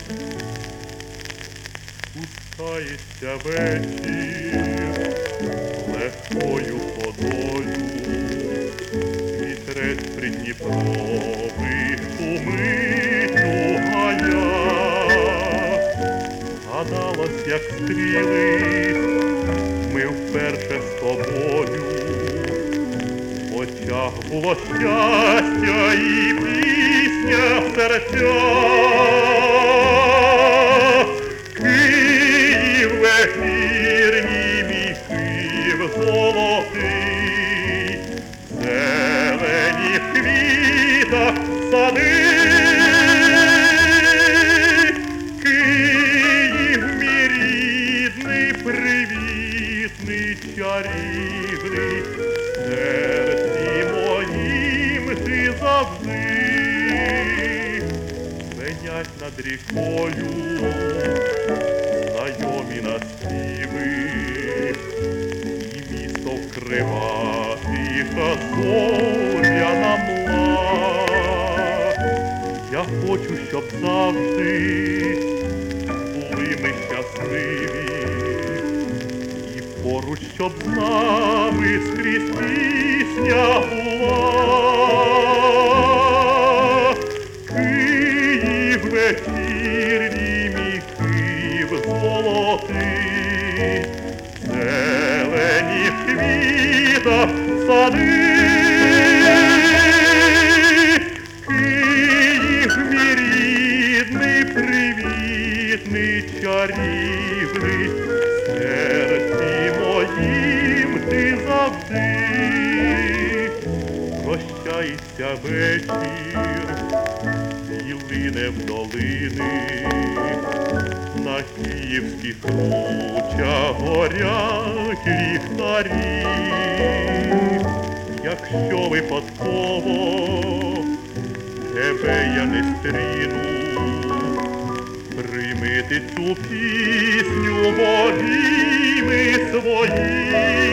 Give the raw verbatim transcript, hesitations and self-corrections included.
Спускається вечір легкою ходою, вітрець придніпрових шумить у гаях. Гадалось, як стрілись ми вперше з тобою, в очах було щастя і пісня в серцях. Київ вечірній, мій Київ золотий, в зелених квітах сади. Київ мій рідний, привітний, чарівний, в серці моїм ти завжди. Звенять над рікою знайомі наспіви, і місто вкрива тиха зоряна мла. Я хочу, щоб завжди були ми щасливі, і поруч, щоб з нами скрізь пісня була. Київ вечірній, мій Київ золотий, в зелених квітах сади. Київ мій рідний, привітний, чарівний, в серці моїм ти завжди. Прощається вечір і лине в долини, на київських кручах горять ліхтарі. Якщо випадково тебе я не стріну, прийми ти цю пісню в обійми свої.